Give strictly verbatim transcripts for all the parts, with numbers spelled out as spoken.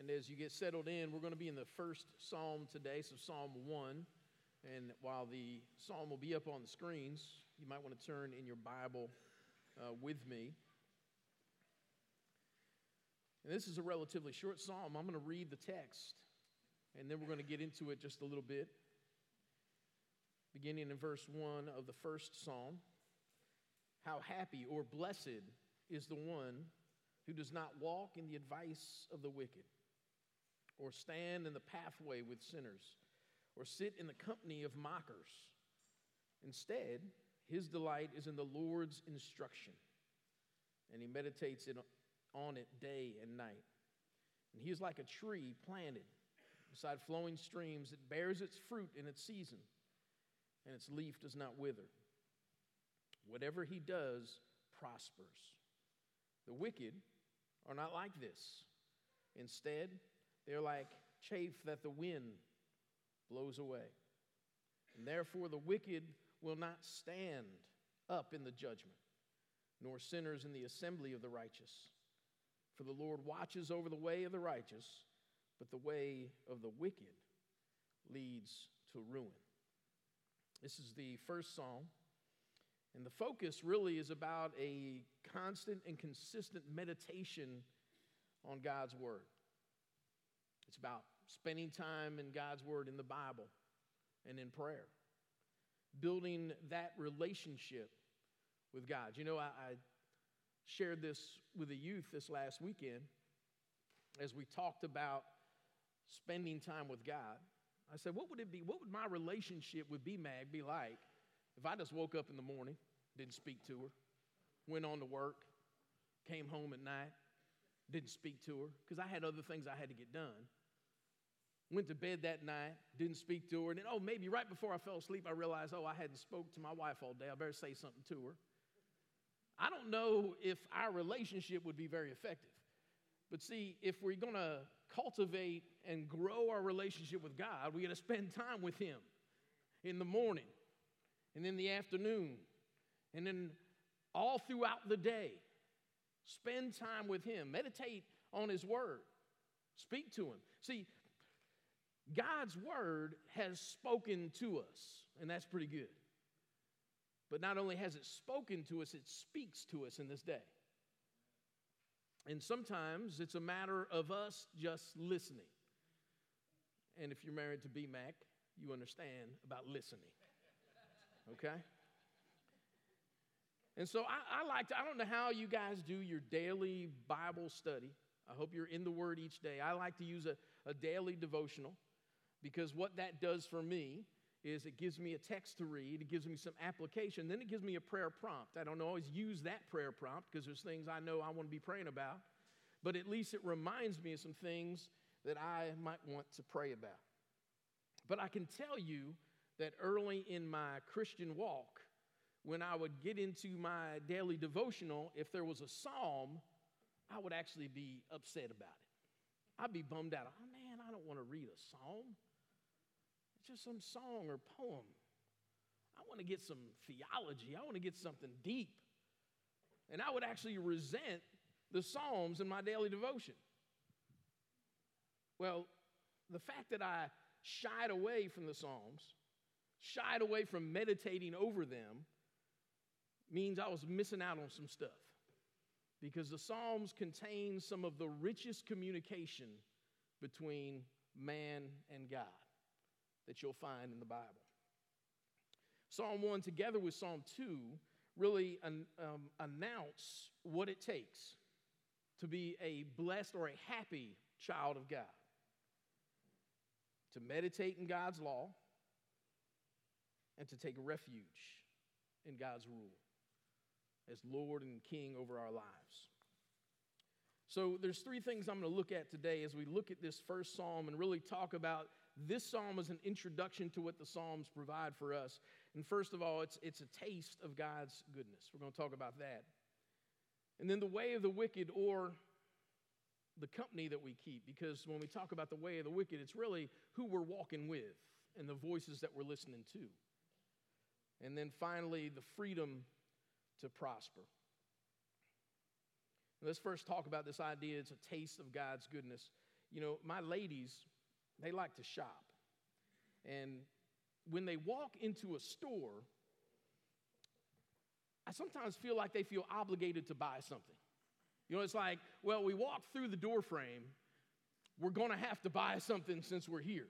And as you get settled in, we're going to be in the first psalm today, so Psalm one. And while the psalm will be up on the screens, you might want to turn in your Bible uh, with me. And this is a relatively short psalm. I'm going to read the text, and then we're going to get into it just a little bit. Beginning in verse one of the first psalm. How happy or blessed is the one who does not walk in the advice of the wicked, or stand in the pathway with sinners, or sit in the company of mockers. Instead, his delight is in the Lord's instruction, and he meditates it on it day and night. And he is like a tree planted beside flowing streams that bears its fruit in its season, and its leaf does not wither. Whatever he does prospers. The wicked are not like this. Instead, they're like chaff that the wind blows away. And therefore the wicked will not stand up in the judgment, nor sinners in the assembly of the righteous. For the Lord watches over the way of the righteous, but the way of the wicked leads to ruin. This is the first psalm, and the focus really is about a constant and consistent meditation on God's Word. It's about spending time in God's Word in the Bible and in prayer, building that relationship with God. You know, I, I shared this with the youth this last weekend as we talked about spending time with God. I said, what would it be? What would my relationship with B-Mag be like if I just woke up in the morning, didn't speak to her, went on to work, came home at night, didn't speak to her because I had other things I had to get done. Went to bed that night, didn't speak to her, and then, oh, maybe right before I fell asleep, I realized, oh, I hadn't spoke to my wife all day. I better say something to her. I don't know if our relationship would be very effective. But see, if we're going to cultivate and grow our relationship with God, we got to spend time with Him in the morning and in the afternoon and then all throughout the day. Spend time with Him. Meditate on His Word. Speak to Him. See, God's Word has spoken to us, and that's pretty good. But not only has it spoken to us, it speaks to us in this day. And sometimes it's a matter of us just listening. And if you're married to B-Mac, you understand about listening. Okay? And so I, I like to, I don't know how you guys do your daily Bible study. I hope you're in the Word each day. I like to use a, a daily devotional because what that does for me is it gives me a text to read, it gives me some application, then it gives me a prayer prompt. I don't always use that prayer prompt because there's things I know I want to be praying about, but at least it reminds me of some things that I might want to pray about. But I can tell you that early in my Christian walk, when I would get into my daily devotional, if there was a psalm, I would actually be upset about it. I'd be bummed out. Oh, man, I don't want to read a psalm. It's just some song or poem. I want to get some theology. I want to get something deep. And I would actually resent the Psalms in my daily devotion. Well, the fact that I shied away from the Psalms, shied away from meditating over them, means I was missing out on some stuff. Because the Psalms contain some of the richest communication between man and God that you'll find in the Bible. Psalm one, together with Psalm two, really um, um, announce what it takes to be a blessed or a happy child of God. To meditate in God's law and to take refuge in God's rule as Lord and King over our lives. So there's three things I'm going to look at today as we look at this first psalm and really talk about this psalm as an introduction to what the Psalms provide for us. And first of all, it's, it's a taste of God's goodness. We're going to talk about that. And then the way of the wicked, or the company that we keep, because when we talk about the way of the wicked, it's really who we're walking with and the voices that we're listening to. And then finally, the freedom to prosper. Let's first talk about this idea. It's a taste of God's goodness. you know, my ladies, they like to shop. And when they walk into a store, I sometimes feel like they feel obligated to buy something. You know, it's like, well, we walked through the door frame. We're going to have to buy something since we're here.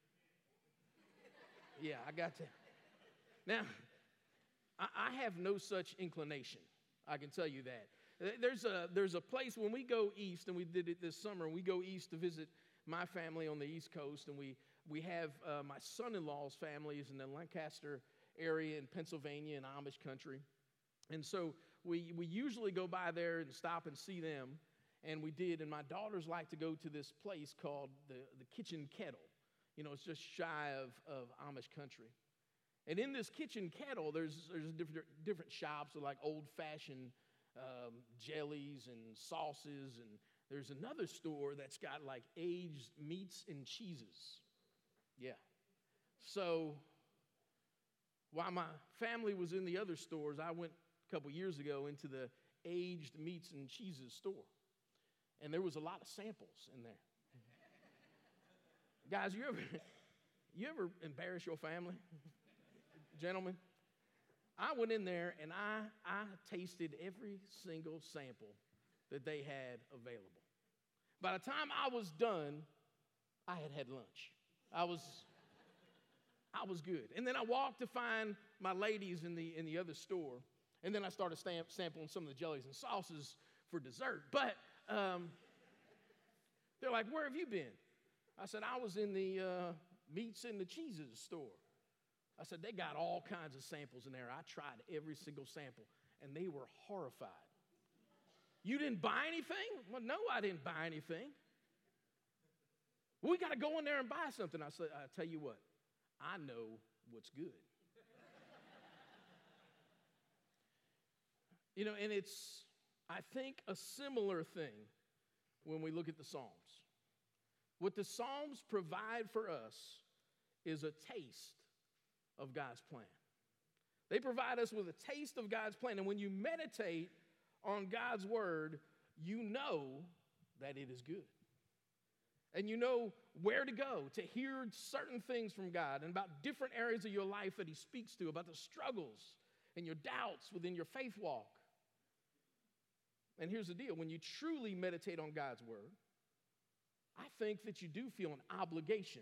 Yeah, I got to. Now, I, I have no such inclination. I can tell you that. There's a, there's a place when we go east, and we did it this summer, and we go east to visit my family on the East Coast, and we, we have uh, my son-in-law's family is in the Lancaster area in Pennsylvania in Amish country. And so we, we usually go by there and stop and see them, and we did. And my daughters like to go to this place called the, the Kitchen Kettle. You know, it's just shy of, of Amish country. And in this Kitchen Kettle, there's, there's different, different shops with like old-fashioned um, jellies and sauces, and there's another store that's got like aged meats and cheeses. Yeah. So while my family was in the other stores, I went a couple years ago into the aged meats and cheeses store. And there was a lot of samples in there. Guys, you ever, you ever embarrass your family? Gentlemen, I went in there and I, I tasted every single sample that they had available. By the time I was done, I had had lunch. I was, I was good. And then I walked to find my ladies in the, in the other store. And then I started stamp, sampling some of the jellies and sauces for dessert. But um, they're like, where have you been? I said, I was in the uh, meats and the cheeses store. I said, they got all kinds of samples in there. I tried every single sample, and they were horrified. You didn't buy anything? Well, no, I didn't buy anything. We got to go in there and buy something. I said, I tell you what, I know what's good. You know, and it's, I think, a similar thing when we look at the Psalms. What the Psalms provide for us is a taste of God's plan. They provide us with a taste of God's plan. And when you meditate on God's word, you know that it is good. And you know where to go to hear certain things from God and about different areas of your life that he speaks to, about the struggles and your doubts within your faith walk. And here's the deal. When you truly meditate on God's word, I think that you do feel an obligation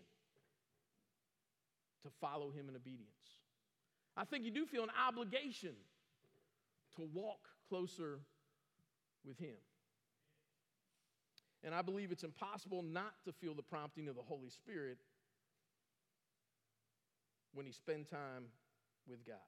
to follow him in obedience. I think you do feel an obligation to walk closer with him. And I believe it's impossible not to feel the prompting of the Holy Spirit when you spend time with God.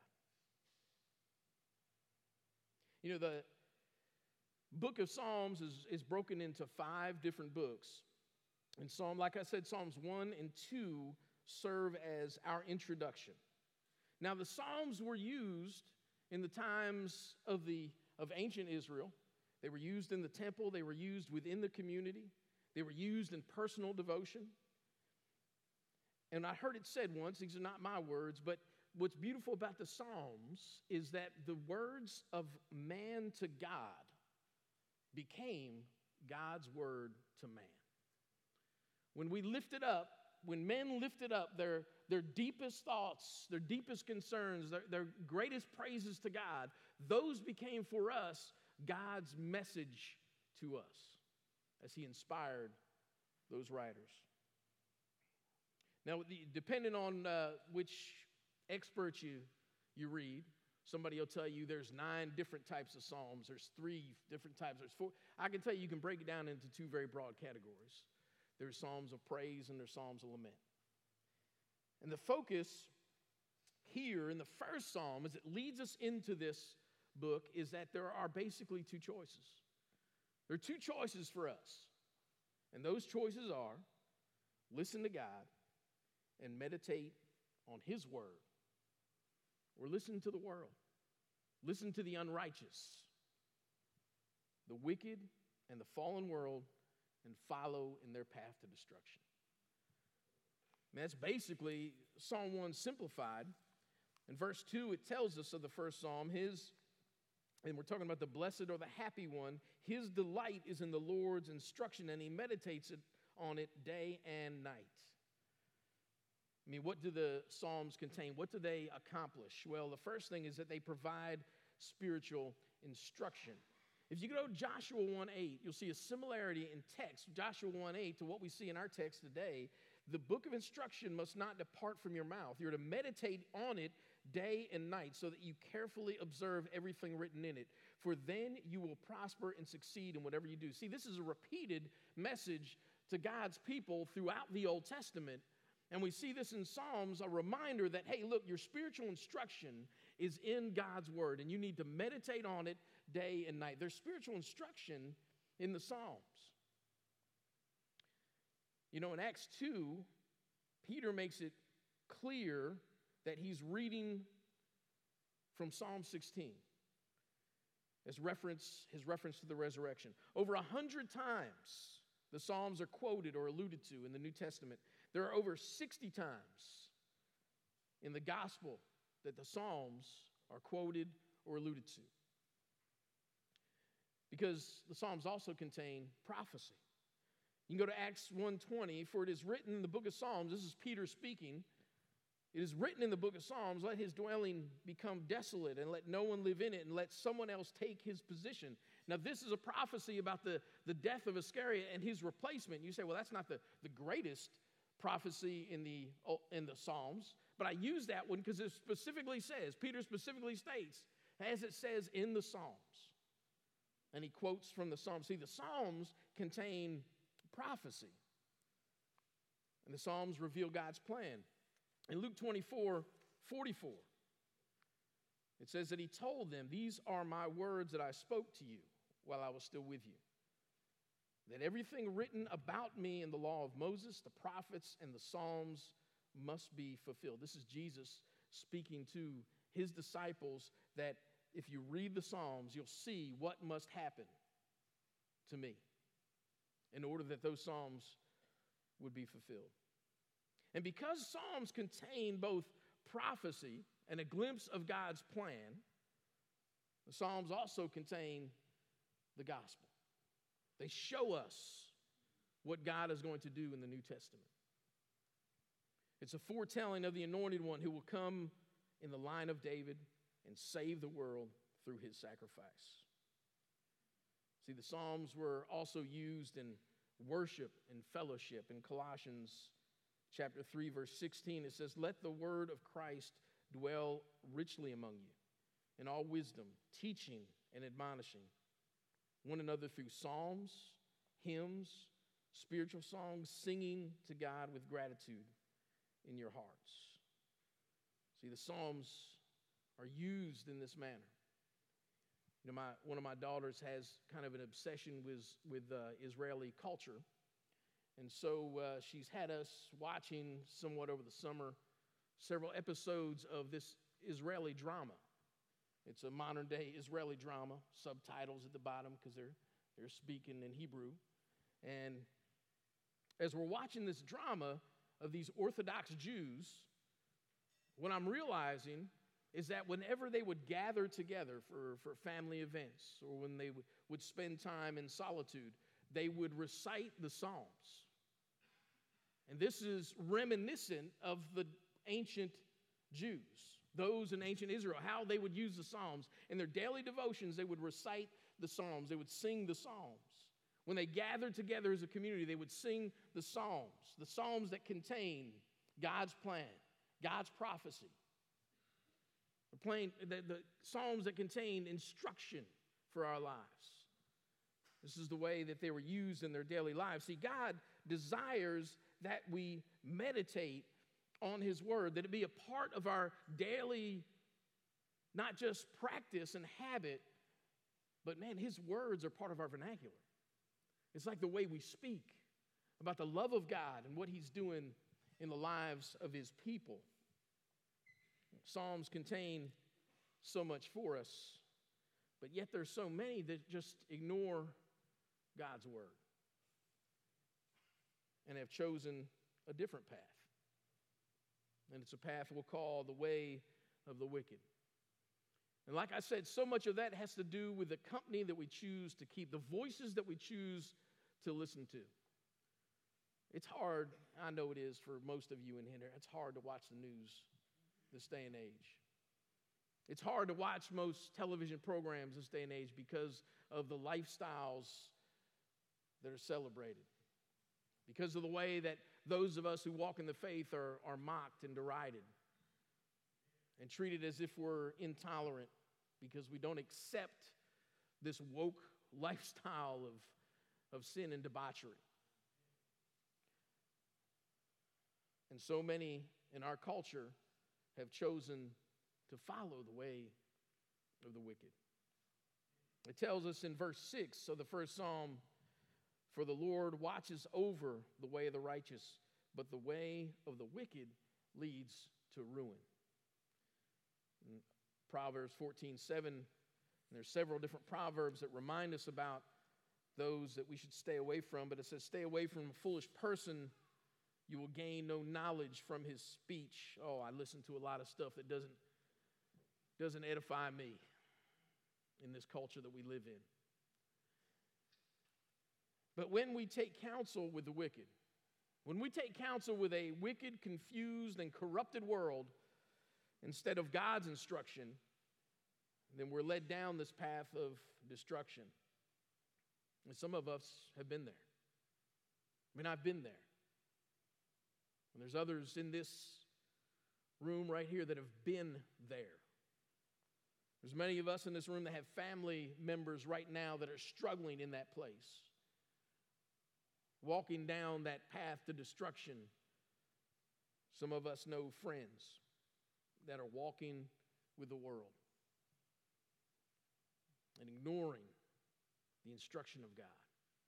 You know, the book of Psalms is, is broken into five different books. And Psalm, like I said, Psalms one and two serve as our introduction. Now, the Psalms were used in the times of the of ancient Israel. They were used in the temple. They were used within the community. They were used in personal devotion. And I heard it said once, these are not my words, but what's beautiful about the Psalms is that the words of man to God became God's word to man. When we lifted up, when men lifted up their, their deepest thoughts, their deepest concerns, their, their greatest praises to God, those became for us God's message to us as he inspired those writers. Now, the, depending on uh, which expert you, you read, somebody will tell you there's nine different types of psalms. There's three different types. There's four. I can tell you you can break it down into two very broad categories. There's psalms of praise and there's psalms of lament. And the focus here in the first psalm, as it leads us into this book, is that there are basically two choices. There are two choices for us. And those choices are listen to God and meditate on his word, or listen to the world. Listen to the unrighteous, the wicked, and the fallen world, and follow in their path to destruction. And that's basically Psalm one simplified. In verse two, it tells us of the first psalm, his, and we're talking about the blessed or the happy one, his delight is in the Lord's instruction, and he meditates it on it day and night. I mean, what do the Psalms contain? What do they accomplish? Well, the first thing is that they provide spiritual instruction. If you go to Joshua one eight, you'll see a similarity in text, Joshua one eight, to what we see in our text today. The book of instruction must not depart from your mouth. You're to meditate on it day and night so that you carefully observe everything written in it. For then you will prosper and succeed in whatever you do. See, this is a repeated message to God's people throughout the Old Testament. And we see this in Psalms, a reminder that, hey, look, your spiritual instruction is in God's word, and you need to meditate on it day and night. There's spiritual instruction in the Psalms. You know, in Acts two, Peter makes it clear that he's reading from Psalm sixteen as reference, his reference to the resurrection. Over a hundred times, the Psalms are quoted or alluded to in the New Testament. There are over sixty times in the gospel that the Psalms are quoted or alluded to. Because the Psalms also contain prophecy. You can go to Acts one twenty, for it is written in the book of Psalms, this is Peter speaking, it is written in the book of Psalms, let his dwelling become desolate and let no one live in it and let someone else take his position. Now this is a prophecy about the, the death of Iscariot and his replacement. You say, well, that's not the, the greatest prophecy in the, in the Psalms, but I use that one because it specifically says, Peter specifically states, as it says in the Psalms. And he quotes from the Psalms. See, the Psalms contain prophecy. And the Psalms reveal God's plan. In Luke twenty-four forty-four, it says that he told them, these are my words that I spoke to you while I was still with you. That everything written about me in the law of Moses, the prophets, and the Psalms must be fulfilled. This is Jesus speaking to his disciples that if you read the Psalms, you'll see what must happen to me in order that those Psalms would be fulfilled. And because Psalms contain both prophecy and a glimpse of God's plan, the Psalms also contain the gospel. They show us what God is going to do in the New Testament. It's a foretelling of the anointed one who will come in the line of David and save the world through his sacrifice. See, the Psalms were also used in worship and fellowship. In Colossians chapter three, verse sixteen, it says, let the word of Christ dwell richly among you in all wisdom, teaching and admonishing one another through psalms, hymns, spiritual songs, singing to God with gratitude in your hearts. See, the Psalms are used in this manner. You know, my, one of my daughters has kind of an obsession with, with uh, Israeli culture. And so uh, she's had us watching somewhat over the summer several episodes of this Israeli drama. It's a modern-day Israeli drama, subtitles at the bottom because they're, they're speaking in Hebrew. And as we're watching this drama of these Orthodox Jews, what I'm realizing is that whenever they would gather together for, for family events or when they would, would spend time in solitude, they would recite the Psalms. And this is reminiscent of the ancient Jews, those in ancient Israel, how they would use the Psalms. In their daily devotions, they would recite the Psalms. They would sing the Psalms. When they gathered together as a community, they would sing the Psalms, the Psalms that contain God's plan, God's prophecy. The, plain, the, the Psalms that contain instruction for our lives. This is the way that they were used in their daily lives. See, God desires that we meditate on his word, that it be a part of our daily, not just practice and habit, but man, his words are part of our vernacular. It's like the way we speak about the love of God and what he's doing in the lives of his people. Psalms contain so much for us, but yet there's so many that just ignore God's word and have chosen a different path. And it's a path we'll call the way of the wicked. And like I said, so much of that has to do with the company that we choose to keep, the voices that we choose to listen to. It's hard, I know it is for most of you in here, it's hard to watch the news this day and age. It's hard to watch most television programs this day and age because of the lifestyles that are celebrated. Because of the way that those of us who walk in the faith are, are mocked and derided and treated as if we're intolerant because we don't accept this woke lifestyle of, of sin and debauchery. And so many in our culture have chosen to follow the way of the wicked. It tells us in verse six of the first psalm, "For the Lord watches over the way of the righteous, but the way of the wicked leads to ruin." In Proverbs fourteen seven, and there's several different proverbs that remind us about those that we should stay away from, but it says, "Stay away from a foolish person. You will gain no knowledge from his speech." Oh, I listen to a lot of stuff that doesn't, doesn't edify me in this culture that we live in. But when we take counsel with the wicked, when we take counsel with a wicked, confused, and corrupted world instead of God's instruction, then we're led down this path of destruction. And some of us have been there. I mean, I've been there. And there's others in this room right here that have been there. There's many of us in this room that have family members right now that are struggling in that place, walking down that path to destruction. Some of us know friends that are walking with the world and ignoring the instruction of God.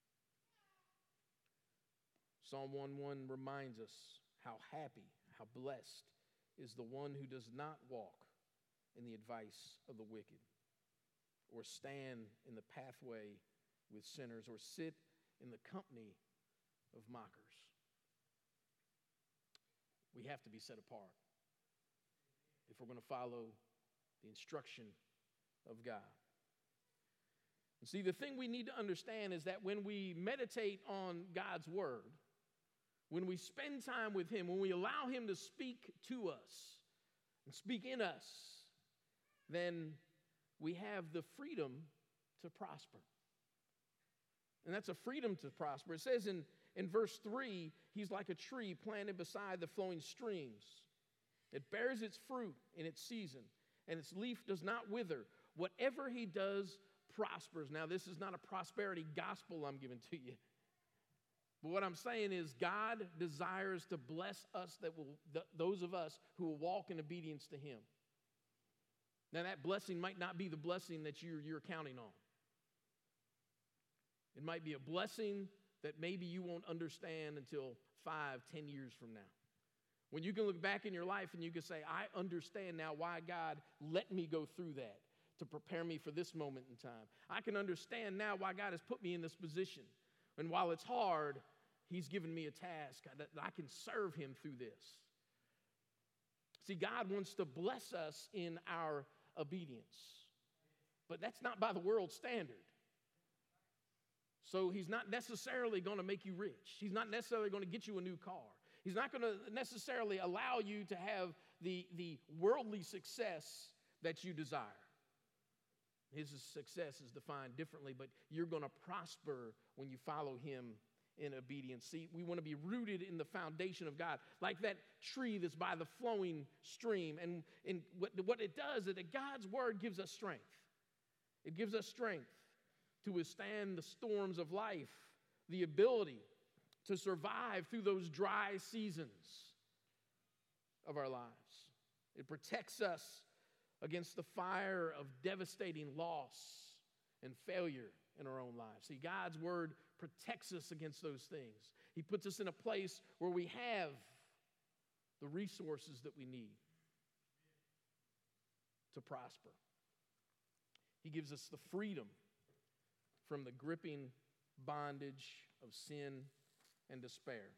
Psalm one one reminds us how happy, how blessed is the one who does not walk in the advice of the wicked, or stand in the pathway with sinners, or sit in the company of mockers. We have to be set apart if we're going to follow the instruction of God. And see, the thing we need to understand is that when we meditate on God's word, when we spend time with him, when we allow him to speak to us and speak in us, then we have the freedom to prosper. And that's a freedom to prosper. It says in, in verse three, he's like a tree planted beside the flowing streams. It bears its fruit in its season, and its leaf does not wither. Whatever he does prospers. Now, this is not a prosperity gospel I'm giving to you. But what I'm saying is God desires to bless us, that will, th- those of us who will walk in obedience to him. Now, that blessing might not be the blessing that you're, you're counting on. It might be a blessing that maybe you won't understand until five, ten years from now. When you can look back in your life and you can say, I understand now why God let me go through that to prepare me for this moment in time. I can understand now why God has put me in this position. And while it's hard, he's given me a task that I can serve him through this. See, God wants to bless us in our obedience, but that's not by the world's standard. So he's not necessarily going to make you rich. He's not necessarily going to get you a new car. He's not going to necessarily allow you to have the, the worldly success that you desire. His success is defined differently, but you're going to prosper when you follow him in obedience. See, we want to be rooted in the foundation of God, like that tree that's by the flowing stream. And, and what, what it does is that God's word gives us strength. It gives us strength to withstand the storms of life, the ability to survive through those dry seasons of our lives. It protects us against the fire of devastating loss and failure in our own lives. See, God's word protects us against those things. He puts us in a place where we have the resources that we need to prosper. He gives us the freedom from the gripping bondage of sin and despair.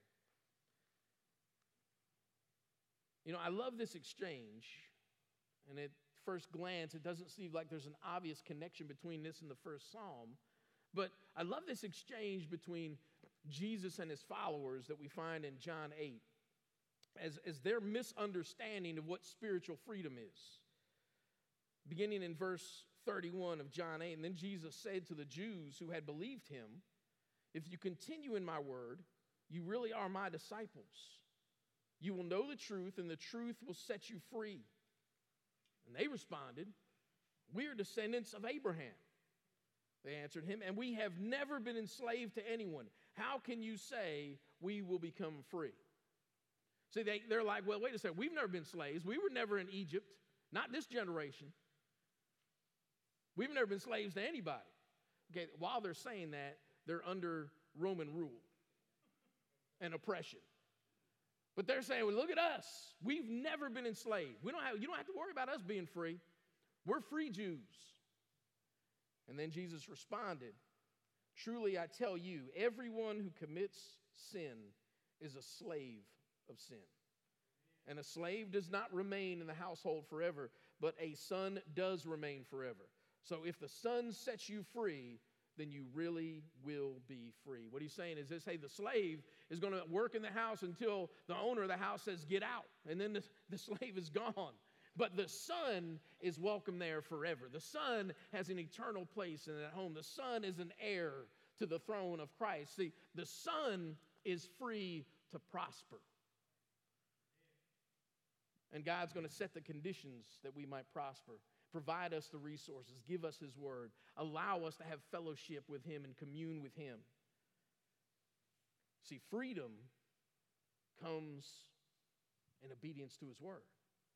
You know, I love this exchange, and at first glance, it doesn't seem like there's an obvious connection between this and the first psalm, but I love this exchange between Jesus and his followers that we find in John eight as, as their misunderstanding of what spiritual freedom is. Beginning in verse thirty-one of John eight, and then Jesus said to the Jews who had believed him, "If you continue in my word, you really are my disciples. You will know the truth, and the truth will set you free." And they responded, "We are descendants of Abraham." They answered him, "And we have never been enslaved to anyone. How can you say we will become free?" See, they, they're like, well, wait a second. We've never been slaves. We were never in Egypt, not this generation. We've never been slaves to anybody. Okay, while they're saying that, they're under Roman rule and oppression. But they're saying, well, look at us. We've never been enslaved. We don't have, you don't have to worry about us being free. We're free Jews. And then Jesus responded, "Truly I tell you, everyone who commits sin is a slave of sin. And a slave does not remain in the household forever, but a son does remain forever. So if the son sets you free, then you really will be free." What he's saying is this: hey, the slave is going to work in the house until the owner of the house says, "Get out," and then the, the slave is gone. But the son is welcome there forever. The son has an eternal place in that home. The son is an heir to the throne of Christ. See, the son is free to prosper. And God's going to set the conditions that we might prosper. Provide us the resources, give us his word, allow us to have fellowship with him and commune with him. See, freedom comes in obedience to his word.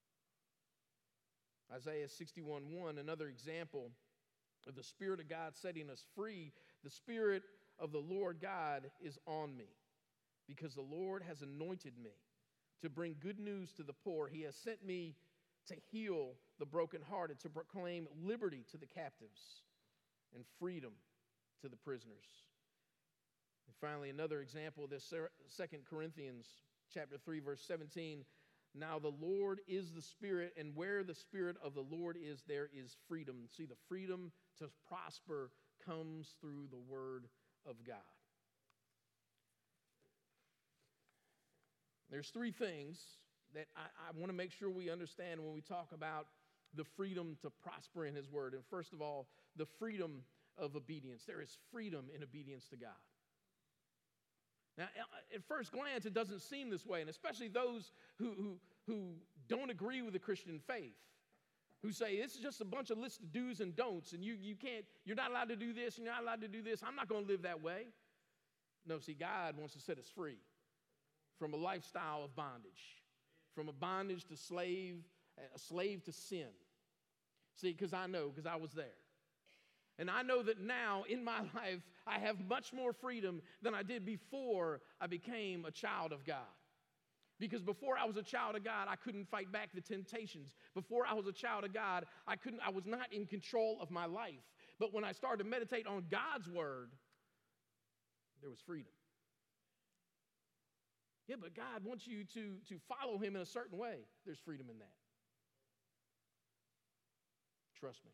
Isaiah sixty-one one, another example of the Spirit of God setting us free. "The Spirit of the Lord God is on me, because the Lord has anointed me to bring good news to the poor. He has sent me to heal the brokenhearted, to proclaim liberty to the captives and freedom to the prisoners." And finally, another example of this, Second Corinthians chapter three, verse seventeen. "Now the Lord is the Spirit, and where the Spirit of the Lord is, there is freedom." See, the freedom to prosper comes through the word of God. There's three things that I, I want to make sure we understand when we talk about the freedom to prosper in his word. And first of all, the freedom of obedience. There is freedom in obedience to God. Now, at first glance, it doesn't seem this way, and especially those who, who, who don't agree with the Christian faith, who say, this is just a bunch of lists of do's and don'ts, and you, you can't, you're not allowed to do this, you're not allowed to do this. I'm not going to live that way. No, see, God wants to set us free from a lifestyle of bondage, from a bondage to slave, a slave to sin. See, because I know, because I was there. And I know that now in my life, I have much more freedom than I did before I became a child of God. Because before I was a child of God, I couldn't fight back the temptations. Before I was a child of God, I couldn't, I was not in control of my life. But when I started to meditate on God's word, there was freedom. Yeah, but God wants you to, to follow him in a certain way. There's freedom in that. Trust me.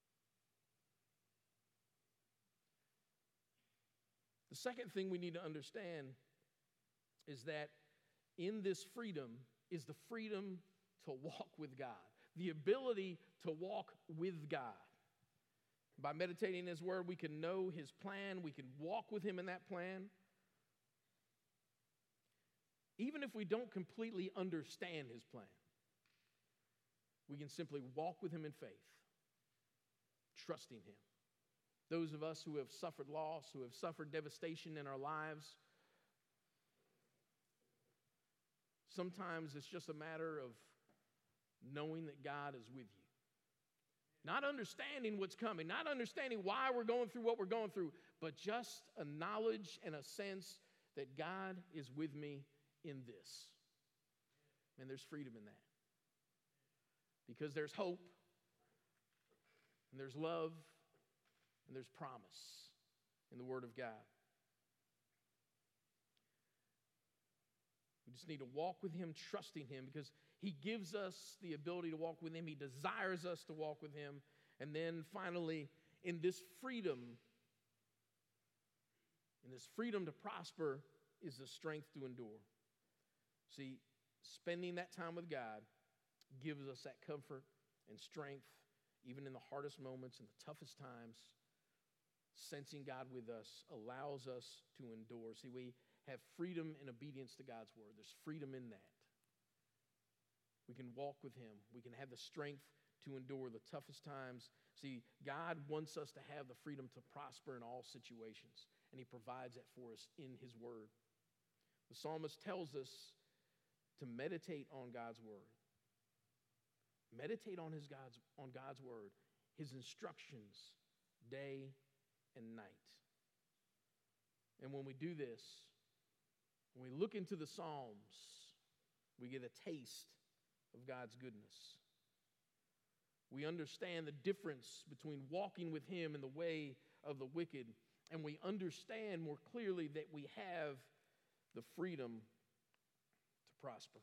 The second thing we need to understand is that in this freedom is the freedom to walk with God, the ability to walk with God. By meditating his word, we can know his plan. We can walk with him in that plan. Even if we don't completely understand his plan, we can simply walk with him in faith, trusting him. Those of us who have suffered loss, who have suffered devastation in our lives, sometimes it's just a matter of knowing that God is with you. Not understanding what's coming, not understanding why we're going through what we're going through, but just a knowledge and a sense that God is with me in this. And there's freedom in that. Because there's hope, and there's love, and there's promise in the Word of God. We just need to walk with him, trusting him, because he gives us the ability to walk with him. He desires us to walk with him. And then finally, in this freedom, And this freedom to prosper is the strength to endure. See, spending that time with God gives us that comfort and strength, even in the hardest moments and the toughest times. Sensing God with us allows us to endure. See, we have freedom in obedience to God's word. There's freedom in that. We can walk with him. We can have the strength to endure the toughest times. See, God wants us to have the freedom to prosper in all situations, and he provides that for us in his word. The psalmist tells us to meditate on God's word. Meditate on his God's on God's word, his instructions, day and night. And when we do this, when we look into the Psalms, we get a taste of God's goodness. We understand the difference between walking with him in the way of the wicked, and we understand more clearly that we have the freedom to prosper.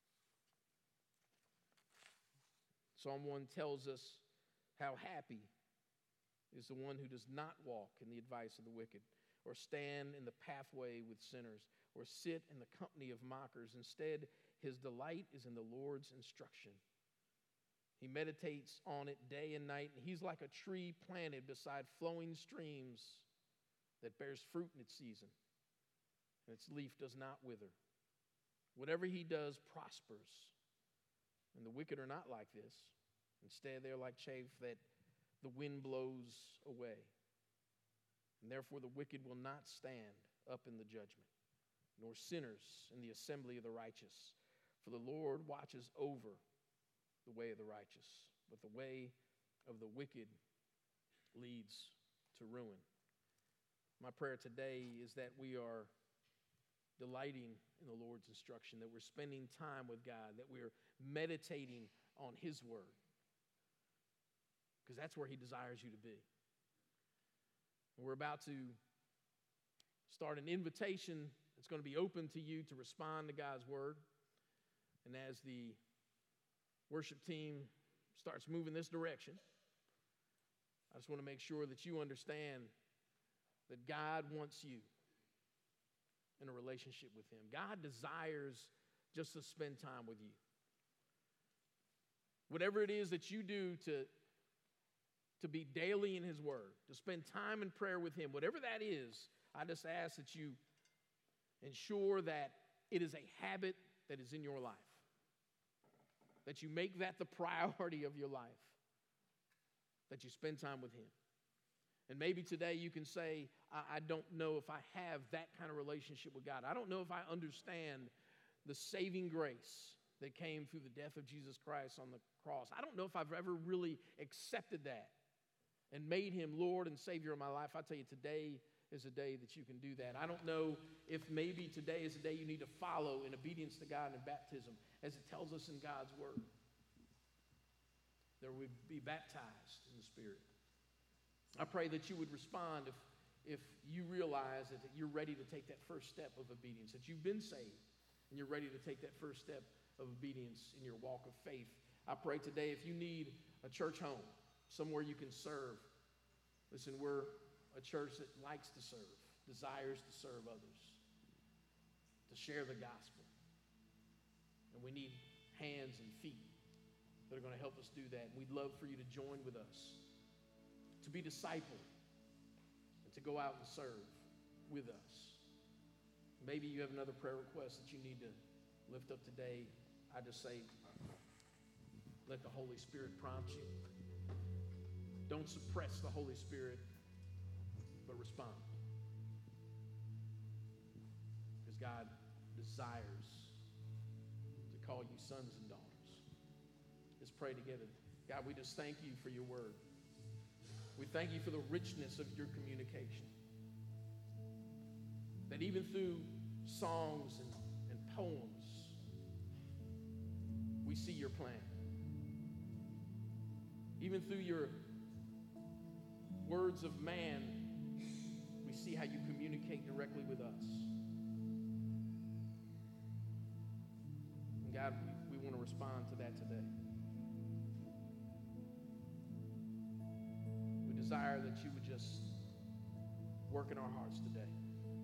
Psalm one tells us how happy is the one who does not walk in the advice of the wicked, or stand in the pathway with sinners, or sit in the company of mockers. Instead, his delight is in the Lord's instruction. He meditates on it day and night, and he's like a tree planted beside flowing streams that bears fruit in its season, and its leaf does not wither. Whatever he does prospers, and the wicked are not like this. Instead, they're like chaff that the wind blows away. And therefore, the wicked will not stand up in the judgment, nor sinners in the assembly of the righteous. For the Lord watches over the way of the righteous, but the way of the wicked leads to ruin. My prayer today is that we are delighting in the Lord's instruction, that we're spending time with God, that we're meditating on his word, because that's where he desires you to be. We're about to start an invitation that's going to be open to you to respond to God's word. And as the worship team starts moving this direction, I just want to make sure that you understand that God wants you in a relationship with him. God desires just to spend time with you. Whatever it is that you do to, to be daily in his word, to spend time in prayer with him, whatever that is, I just ask that you ensure that it is a habit that is in your life, that you make that the priority of your life, that you spend time with him. And maybe today you can say, I, I don't know if I have that kind of relationship with God. I don't know if I understand the saving grace that came through the death of Jesus Christ on the cross. I don't know if I've ever really accepted that and made him Lord and Savior of my life. I tell you, today is a day that you can do that. I don't know if maybe today is a day you need to follow in obedience to God in baptism, as it tells us in God's word. There would be baptized in the Spirit. I pray that you would respond if, if you realize that you're ready to take that first step of obedience, that you've been saved and you're ready to take that first step of obedience in your walk of faith. I pray today if you need a church home, somewhere you can serve. Listen, we're a church that likes to serve, desires to serve others, to share the gospel. And we need hands and feet that are going to help us do that. And we'd love for you to join with us, to be discipled, and to go out and serve with us. Maybe you have another prayer request that you need to lift up today. I just say, let the Holy Spirit prompt you. Don't suppress the Holy Spirit, but respond. Because God desires to call you sons and daughters. Let's pray together. God, we just thank you for your word. We thank you for the richness of your communication. That even through songs and, and poems, we see your plan. Even through your words of man, we see how you communicate directly with us. And God, we, we want to respond to that today. We desire that you would just work in our hearts today.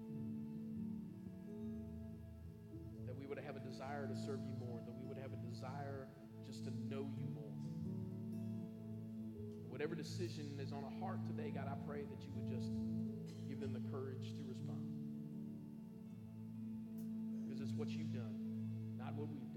to serve you more, that we would have a desire just to know you more. Whatever decision is on a heart today, God, I pray that you would just give them the courage to respond. Because it's what you've done, not what we've done.